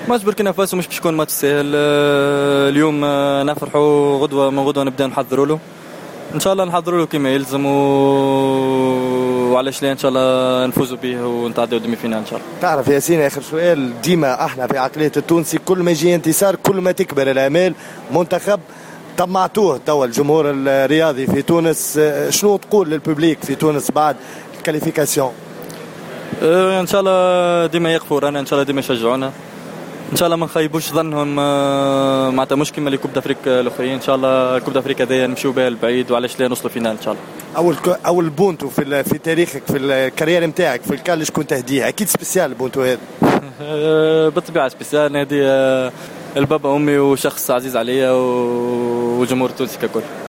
ماتش بوركينا فاسو مش باش يكون ماتش سهل. اليوم نفرحوا، غدوه من غدوه نبدا نحضروا له ان شاء الله، نحضروا له كما يلزم وعلاش لا ان شاء الله نفوزوا به ونتعدوا دومي فينال ان شاء الله. تعرف ياسين، اخر سؤال، ديما احنا في عقليه التونسي كل ما يجي انتصار كل ما تكبر الامال. منتخب طمعتوه توا الجمهور الرياضي في تونس، شنو تقول للببليك في تونس بعد الكاليفيكاسيون؟ ان شاء الله ديما يقفوا رانا، ان شاء الله ديما يشجعونا، ان شاء الله ما نخيبوش ظنهم. معناتها مش كيما كوب دافريكا الاخرين، ان شاء الله كوب دافريكا هذيا نمشيو بها البعيد وعلاش لا نوصلوا فينال ان شاء الله. اول بونتو في تاريخك في الكارير نتاعك في الكال شكون تهديه؟ اكيد سبيسيال البونتو هذا. بالطبيعه سبيسيال، هذه البابا امي وشخص عزيز عليا والجمهور التونسي ككل.